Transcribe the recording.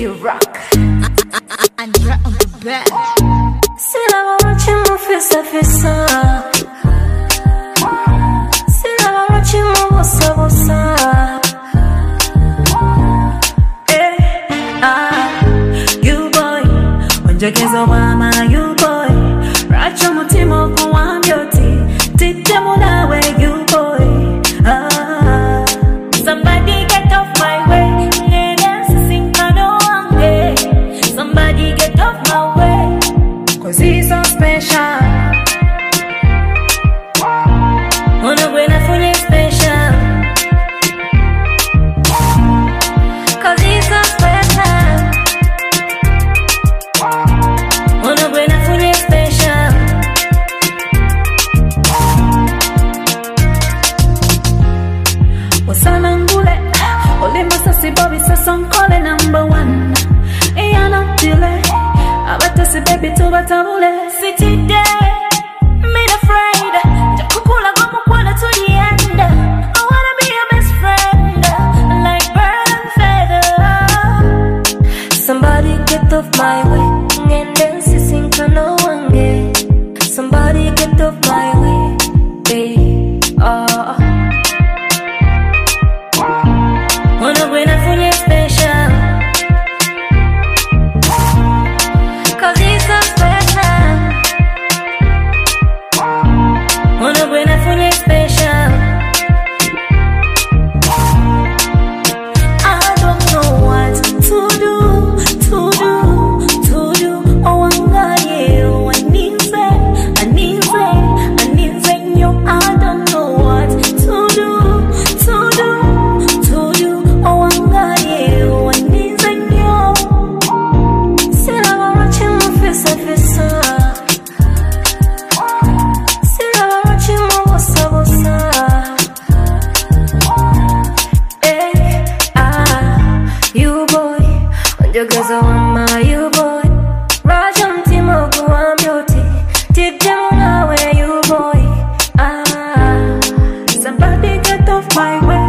You rock. Andra on the bed. C'est la maman qui m'a fait ça, fait ça. C'est la maman qui m'a bossa, bossa. You boy, onjogeza mama, you boy. Racha mutima kwa mbyoti, titemo nawe, you boy. Somebody get off my way, somebody get off my way, 'cause he's so special. Wanna win a fully special, 'cause he's so special. Wanna win a fully special. Wasanangule, ole masasi Bobby Sasson call number one. Abata si baby to batabule. City day, made afraid. Jakukula gomu kwana to the end. I wanna be your best friend, like bird and feather. Somebody get off my way, ngende sisinka no wange. Somebody get off my way, babe. Wanna win a fully special, 'cause he's so special. Wanna win a fully special. I don't know what to do. Oh, angaye, anize, yo. I don't know what to do. Oh, angaye, anize, yo. C'est la maman qui m'a fait ça, fait ça. C'est la maman qui m'a bossa, bossa. You boy, onjogeza mama, you boy. Raja mtima kwa mbyoti, titemo nawe, you boy. Somebody get off my way.